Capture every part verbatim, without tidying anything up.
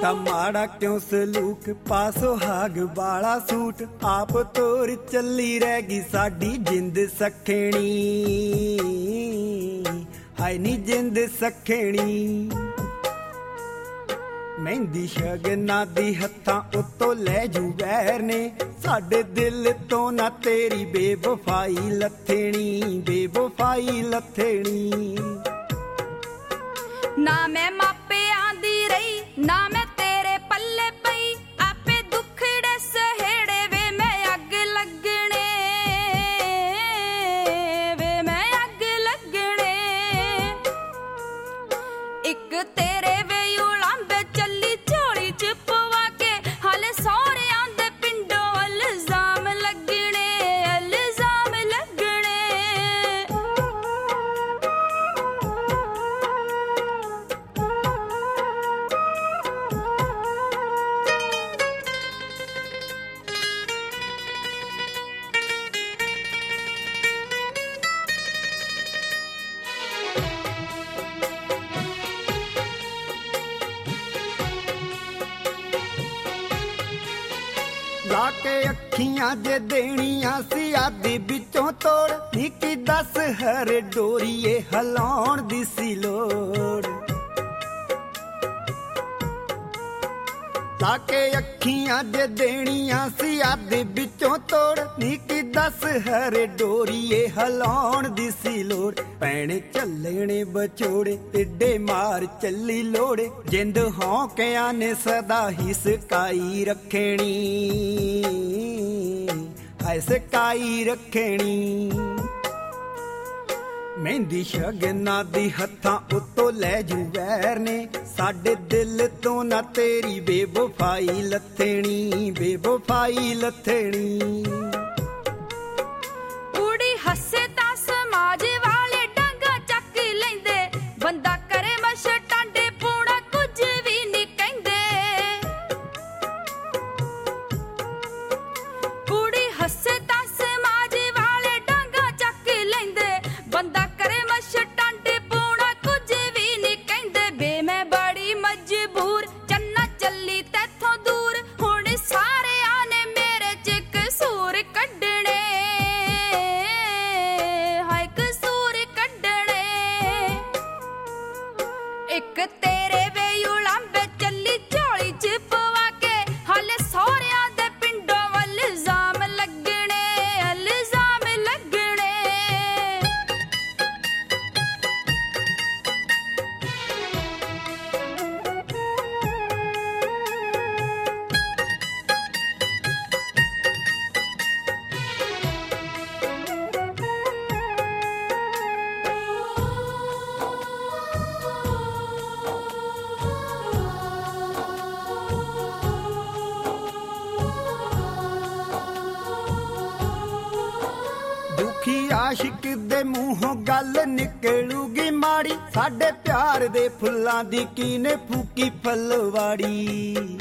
ਕੀਤਾ ਮਾੜਾ ਕਿਉਂ ਸਲੂਕ, ਪਾ ਸੁਹਾਗ ਵਾਲਾ ਸੂਟ, ਆਪ ਤੋਰ ਚੱਲੀ ਰਹਿ ਗਈ ਸਾਡੀ ਜਿੰਦ ਸਖਣੀ। ਹਾਏ ਨੀ ਜਿੰਦ ਸਖਣੀ, ਮਹਿੰਦੀ ਸ਼ਗਨਾਂ ਦੀ ਹੱਥਾਂ ਉੱਤੋਂ ਲੈ ਜੂ ਵੈਰ ਨੇ, ਸਾਡੇ ਦਿਲ ਤੋਂ ਨਾ ਤੇਰੀ ਬੇਵਫਾਈ ਲੱਥਣੀ, ਬੇਵਫਾਈ ਲੱਥਣੀ। ਨਾ ਮੈਂ ਮਾਪਿਆਂ ਦੀ ਰਹੀ, ਨਾ ਮੈਂ ਤੇਰੇ ਪੱਲੇ ਪਈ, ਆਪੇ ਦੁੱਖੜੇ ਸਹੇੜੇ ਵੇ ਮੈਂ ਅੱਗ ਲੱਗਣੇ, ਵੇ ਮੈਂ ਅੱਗ ਲੱਗਣੇ। ਇੱਕ ਤੇਰੇ ਵੇ ਉਲਾਂਬੇ ਚੱਲੀ ਝੋਲੀ ਚ ਪਵਾ ਕੇ, ਹਾਲੇ ਸਹੁਰਿਆਂ ਦੇ ਪਿੰਡੋਂ ਇਲਜ਼ਾਮ ਲੱਗਣੇ, ਇਲਜ਼ਾਮ ਲੱਗਣੇ। ਲਾ ਕੇ ਅੱਖੀਆਂ ਜੇ ਦੇਣੀਆਂ ਸੀ ਆਦੀ ਵਿੱਚੋਂ ਤੋੜ, ਨੀ ਕੀ ਦੱਸ ਹਰ ਡੋਰੀਏ ਹਲਾਉਣ ਦੀ ਸੀ ਲੋੜ। ਲਾ ਕੇ ਅੱਖੀਆਂ ਜੇ ਦੇਣੀਆਂ ਸੀ ਆਦੀ ਵਿੱਚੋਂ ਤੋੜ, ਨੀ ਕੀ ਦੱਸ ਹਰ ਡੋਰੀਏ ਹਲਾਉਣ ਦੀ ਸੀ ਲੋੜ। ਪੈਣੇ ਚੱਲਣੇ ਬਚੋੜੇ ਏਡੇ ਮਾਰ ਚੱਲੀ ਲੋੜੇ, ਜਿੰਦ ਹੌਕਿਆਂ ਨੇ ਸਦਾ ਹੀ ਸਕਾਈ ਰੱਖਣੀ, ਹਾਏ ਸਕਾਈ ਰੱਖਣੀ। ਮਹਿੰਦੀ ਸ਼ਗਨਾਂ ਦੀ ਹੱਥਾਂ ਉੱਤੋਂ ਲੈ ਜੂ ਵੈਰ ਨੇ, ਸਾਡੇ ਦਿਲ ਤੋਂ ਨਾ ਤੇਰੀ ਬੇਵਫਾਈ ਲੱਥਣੀ, ਬੇਵਫਾਈ ਲੱਥਣੀ। ਕੁੜੀ ਹੱਸੇ ਤਾਂ ਸਮਾਜ ਵਾਲੇ ਡਾਂਗਾ ਚੱਕ ਲੈਂਦੇ, ਬੰਦਾ ਕਰੇ ਮਸ਼ ਟਾਂਡੇ ਪੂਣਾ ਕੁਝ ਵੀ ਨਹੀਂ ਕਹਿੰਦੇ। ਕੁੜੀ ਹੱਸੇ ਤਾਂ ਸਮਾਜ ਵਾਲੇ ਡਾਂਗਾ ਚੱਕ ਲੈਂਦੇ, ਬੰਦਾ ਕਰੇ ਮਸ਼ ਟਾਂਡੇ ਪੂਣਾ ਕੁਝ ਵੀ ਨਹੀਂ ਕਹਿੰਦੇ। ਬੇ ਮੈਂ ਬੜੀ ਮਜਬੂਰ ਚੰਨਾ ਚੱਲੀ ਤੈਥੋਂ ਦੂਰ, ਹੁਣ ਸਾਰਿਆਂ ਨੇ ਮੇਰੇ ਚ ਕਸੂਰ ਕੱਢਣੇ, ਹਾਏ ਕਸੂਰ ਕੱਢਣੇ। ਇੱਕ ਤੇਰੇ ਵੇ ਉਲਾਂਬੇ ਚੱਲੀ ਝੋਲੀ ਚ ਪਵਾ ਕੇ, ਹਾਲੇ ਸਹੁਰਿਆਂ ਦੇ ਪਿੰਡੋਂ ਇਲਜ਼ਾਮ ਲੱਗਣੇ, ਇਲਜ਼ਾਮ ਲੱਗਣੇ। ਦੁਖੀ ਆਸ਼ਿਕ ਦੇ ਮੂੰਹੋਂ ਗੱਲ ਨਿਕਲੂਗੀ ਮਾੜੀ, ਸਾਡੇ ਪਿਆਰ ਦੇ ਫੁੱਲਾਂ ਦੀ ਕੀਨੇ ਫੂਕੀ ਫਲਵਾੜੀ।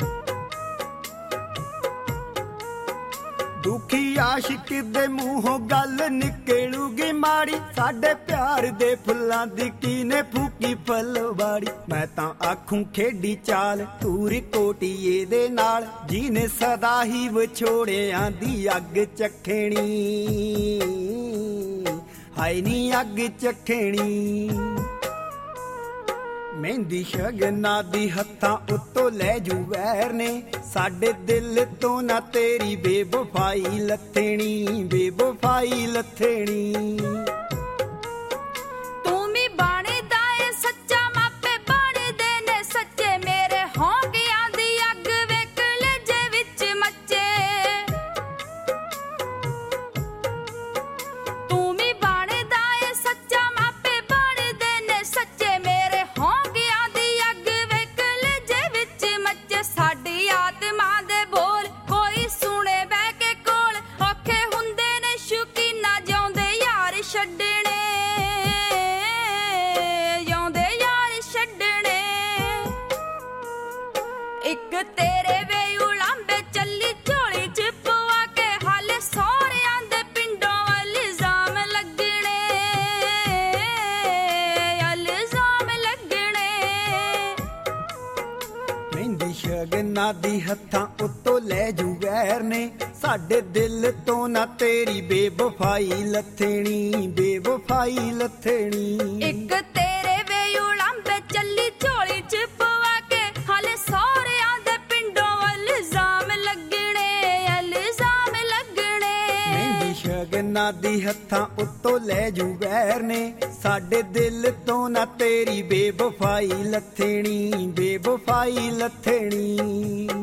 ਦੁਖੀ ਆਸ਼ਿਕ ਦੇ ਮੂੰਹੋਂ ਗੱਲ ਨਿਕਲੂਗੀ ਮਾੜੀ, ਸਾਡੇ ਪਿਆਰ ਦੇ ਫੁੱਲਾਂ ਦੀ ਕੀਨੇ ਫੂਕੀ ਫਲਵਾੜੀ। ਮੈਂ ਤਾਂ ਆਖੂੰ ਖੇਡੀ ਚਾਲ ਤੂਰ ਕੋਟੀਏ ਦੇ ਨਾਲ, ਜਿਹਨੇ ਸਦਾ ਹੀ ਵਿਛੋੜਿਆਂ ਦੀ ਅੱਗ ਚੱਖਣੀ, ਹਾਏ ਨੀ ਅੱਗ ਚੱਖਣੀ। ਮਹਿੰਦੀ ਸ਼ਗਨਾਂ ਦੀ ਹੱਥਾਂ ਉੱਤੋਂ ਲੈ ਜੂ ਵੈਰ ਨੇ, ਸਾਡੇ ਦਿਲ ਤੋਂ ਨਾ ਤੇਰੀ ਬੇਵਫਾਈ ਲੱਥਣੀ, ਬੇਵਫਾਈ ਲੱਥਣੀ। ਤੂੰ ਵੀ ਬਣਦਾ ਏ ਸੱਚਾ, ਮਾਪੇ ਬਣਦੇ ਨੇ ਸੱਚੇ, ਮੇਰੇ ਹੌਂਕਿਆਂ ਦੀ ਅੱਗ ਵੇ ਕਲੇਜੇ ਵਿੱਚ ਮੱਚੇ। ਤੂੰ ਵੀ ਬਣਦਾ ਏ ਸੱਚਾ, ਮਾਪੇ ਬਣਦੇ ਨੇ ਸੱਚੇ, ਮੇਰੇ ਹੌਂਕਿਆਂ ਦੀ ਅੱਗ ਵੇ ਕਲੇਜੇ ਵਿੱਚ ਮੱਚੇ। ਸਾਡੀ ਆਤਮਾ ਦੇ ਬੋਲ ਕੋਈ ਸੁਣੇ ਬਹਿ ਕੇ ਕੋਲ, ਔਖੇ ਹੁੰਦੇ ਨੇ ਸ਼ੌਕੀਨਾ ਜਿਉਂਦੇ ਯਾਰ ਛੱਡ ਸ਼ਗਨਾਂ ਦੀ ਹੱਥਾਂ ਉੱਤੋਂ ਲੈ ਜੂ ਵੈਰ ਨੇ ਸਾਡੇ ਦਿਲ ਤੋਂ ਨਾ ਤੇਰੀ ਬੇਵਫਾਈ ਲੱਥਣੀ ਬੇਵਫਾਈ ਲੱਥਣੀ। ਇੱਕ ਤੇਰੇ ਵੇ ਉਲਾਂਬੇ ਚੱਲੀ ਝੋਲੀ ਚ ਪਵਾ ਕੇ ਹਾਲੇ ਸਹੁਰਿਆਂ ਦੇ ਪਿੰਡੋਂ ਇਲਜ਼ਾਮ ਲੱਗਣੇ ਇਲਜ਼ਾਮ ਲੱਗਣੇ। ਮਹਿੰਦੀ ਸ਼ਗਨਾਂ ਦੀ ਹੱਥਾਂ ਉੱਤੋਂ ਲੈ ਜੂ ਵੈਰ ਨੇ ਸਾਡੇ ਦਿਲ ਤੋਂ ਨਾ ਤੇਰੀ ਬੇਵਫਾਈ ਲੱਥਣੀ ਬੇਵਫਾਈ ਲੱਥਣੀ।